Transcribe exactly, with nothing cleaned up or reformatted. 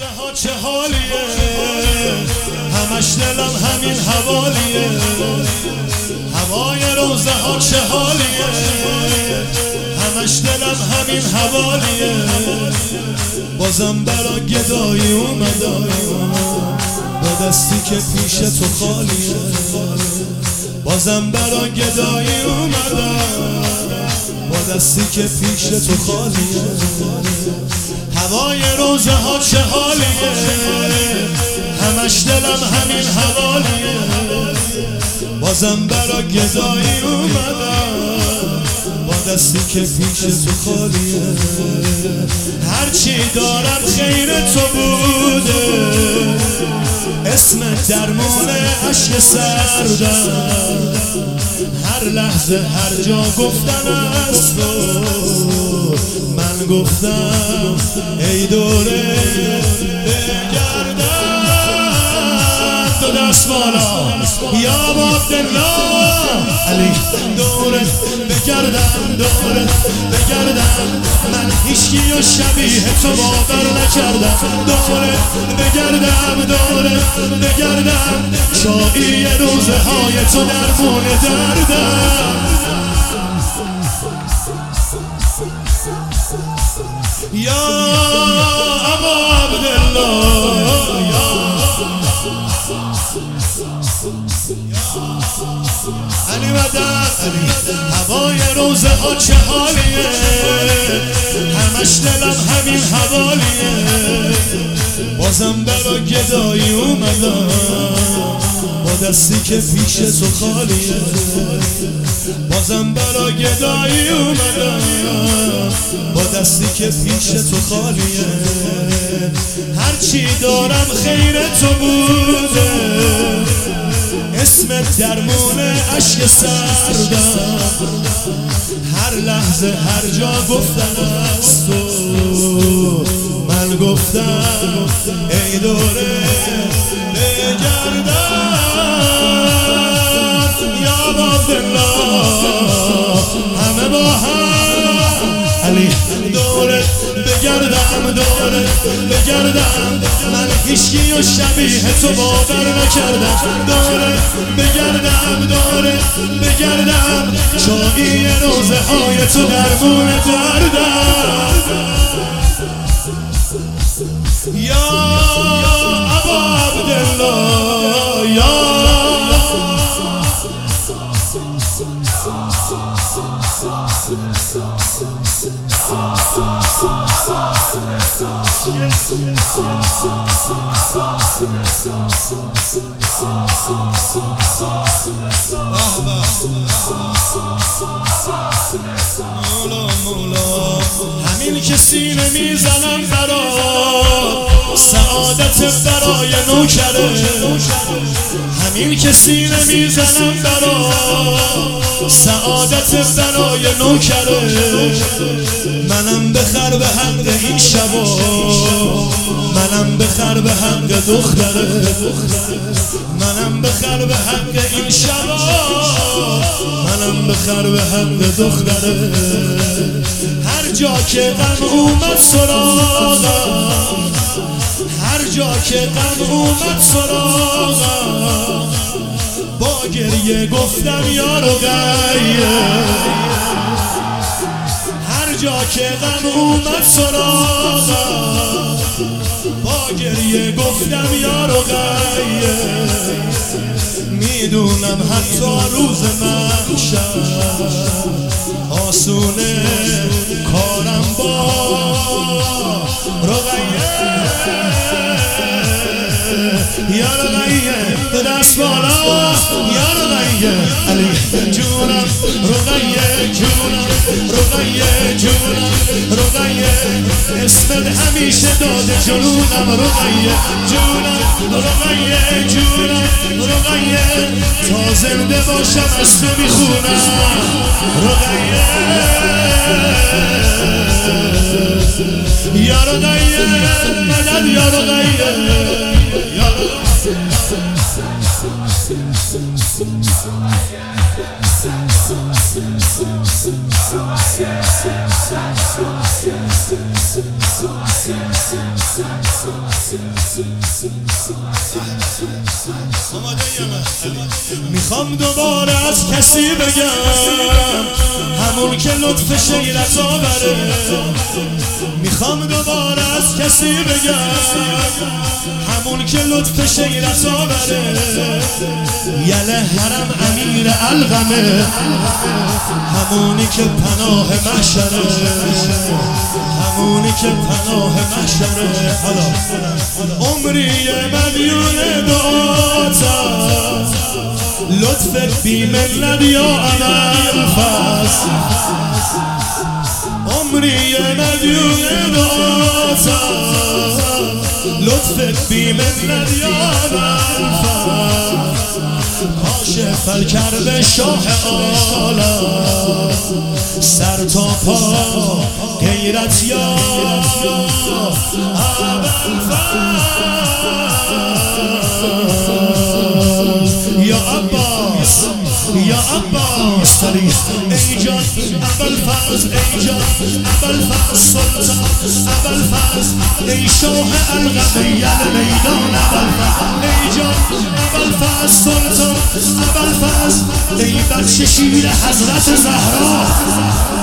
روزه ها چه حالیه، همش دلم همین حوالیه. هوای روزه ها چه حالیه، همش دلم همین حوالیه. بازم برا گدایی اومدم با دستی که پیش تو خالیه. بازم برا گدایی اومدم با دستی که پیش تو خالیه. هوای روزه ها چه حالیه، همش دلم همین حوالیه. بازم برا گدایی اومدم با دستی که پیش تو خالیه. هرچی دارم خیر تو بوده، اسم درمون عشق سردم. هر لحظه هر جا گفتن از تو، من گفتم ای دوره بگردم. دو دست بالا یا عبدالله علی، دوره بگردم دوره بگردم. من هیچکی و شبیه تو باور نکردم. دوره بگردم دوره بگردم. شایی روزه های تو درمون دردم. یا ابا عبدالله علی مدد. هوای روزه ها چه حالیه، همش دلم همین حوالیه. بازم برا گدایی اومدم با دستی که پیش تو خالیه. بازم برا گدایی اومدم با دستی که پیش تو خالیه. هرچی دارم خیر تو بوده، اسم درمون عشق سردم. هر لحظه هر جا گفتن از تو، من گفتم ای دوره بگردم. یا عبدالله همه با هم علی، دوره بگردم دوره بگردم. من هیچکی و شبیه تو باور نکردم. دوره بگردم دوره بگردم. شایی روزه های تو درمون دردم. یا ابا عبدالله یا همین که سینه میزنم برات، سعادت برای نوکره. همین که سینه میزنم برات، سعادت برای نوکره. منم بخر به حق این شبا، منم بخر به حق دختره. منم بخر به حق این شبا، منم بخر به حق دختره. هر جا که غم اومد سراغم، هر جا که غم اومد سراغم، با گریه گفتم یارو غیه. هر جا که غم اومد سراغم، با گریه گفتم یارو غیه. میدونم حتی روز محشر آسونه کارم با رقیه. یا رقیه به دست بالا یا رقیه علی جونم. رقیه جونم رقیه جونم رقیه. اسمت همیشه داده جنونم. رقیه جونم رقیه جونم رقیه. تا زنده باشم از تو میخونم. رقیه یا رقیه مدد یا رقیه یا رقیه. Yeah. میخوام دوباره از کسی بگم همون که لطف شیرت آوره. میخوام دوباره از کسی بگم همون که لطف شیرت آوره. یله حرم امیر القمه، همونی که پناه محشره، همونی که پناه محشره. حالا عمری مدیون دعاتا، لطفت بی منت یا عمل فاز. عمری مدیون دعاتا، لطفت بی منت یا عمل فاز. کاشف الکرب شاه عالم، سر تا پا غیرت یا یا عباس، یا عباس سریع ای جان ابوالفضل، ای جان ابوالفضل سلطان، ابوالفضل ای شاه القمه یل میدان، ابوالفضل ای جان ابوالفضل سلطان، ابوالفضل ای بچه شیر حضرت زهرا.